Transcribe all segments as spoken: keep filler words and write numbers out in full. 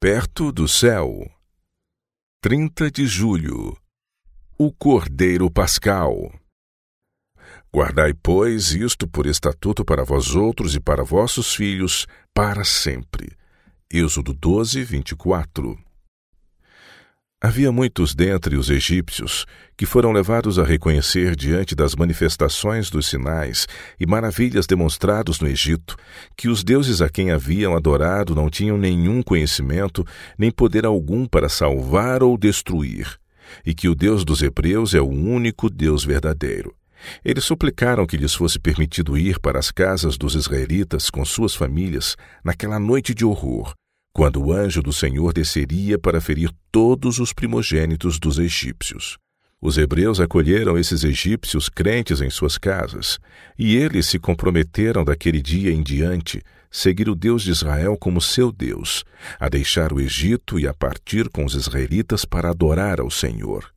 perto do céu. trinta de julho. O Cordeiro Pascal. Guardai, pois, isto por estatuto para vós outros e para vossos filhos, para sempre. Êxodo doze, vinte e quatro. Havia muitos dentre os egípcios que foram levados a reconhecer diante das manifestações dos sinais e maravilhas demonstrados no Egito que os deuses a quem haviam adorado não tinham nenhum conhecimento nem poder algum para salvar ou destruir, e que o Deus dos hebreus é o único Deus verdadeiro. Eles suplicaram que lhes fosse permitido ir para as casas dos israelitas com suas famílias naquela noite de horror, quando o anjo do Senhor desceria para ferir todos os primogênitos dos egípcios. Os hebreus acolheram esses egípcios crentes em suas casas, e eles se comprometeram daquele dia em diante seguir o Deus de Israel como seu Deus, a deixar o Egito e a partir com os israelitas para adorar ao Senhor.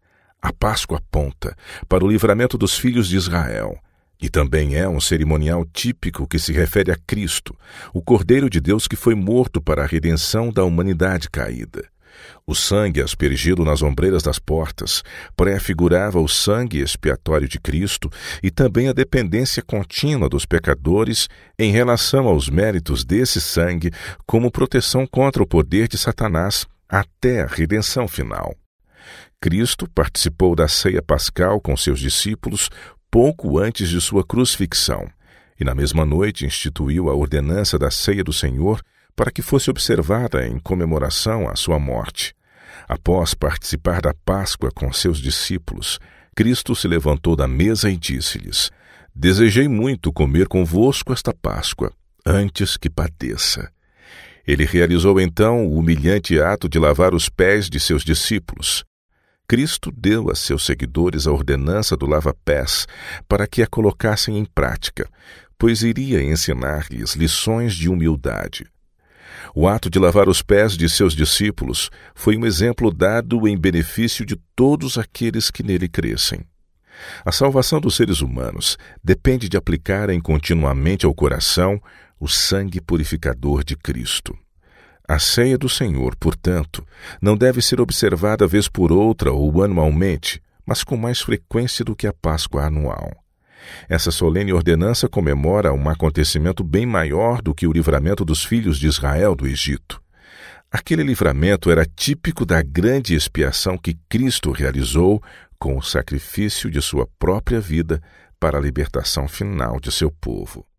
A Páscoa aponta para o livramento dos filhos de Israel, e também é um cerimonial típico que se refere a Cristo, o Cordeiro de Deus que foi morto para a redenção da humanidade caída. O sangue aspergido nas ombreiras das portas prefigurava o sangue expiatório de Cristo e também a dependência contínua dos pecadores em relação aos méritos desse sangue como proteção contra o poder de Satanás até a redenção final. Cristo participou da ceia pascal com seus discípulos pouco antes de sua crucifixão, e na mesma noite instituiu a ordenança da ceia do Senhor para que fosse observada em comemoração à sua morte. Após participar da Páscoa com seus discípulos, Cristo se levantou da mesa e disse-lhes: Desejei muito comer convosco esta Páscoa, antes que padeça. Ele realizou então o humilhante ato de lavar os pés de seus discípulos. Cristo deu a seus seguidores a ordenança do lava-pés para que a colocassem em prática, pois iria ensinar-lhes lições de humildade. O ato de lavar os pés de seus discípulos foi um exemplo dado em benefício de todos aqueles que nele crescem. A salvação dos seres humanos depende de aplicarem continuamente ao coração o sangue purificador de Cristo. A ceia do Senhor, portanto, não deve ser observada vez por outra ou anualmente, mas com mais frequência do que a Páscoa anual. Essa solene ordenança comemora um acontecimento bem maior do que o livramento dos filhos de Israel do Egito. Aquele livramento era típico da grande expiação que Cristo realizou com o sacrifício de sua própria vida para a libertação final de seu povo.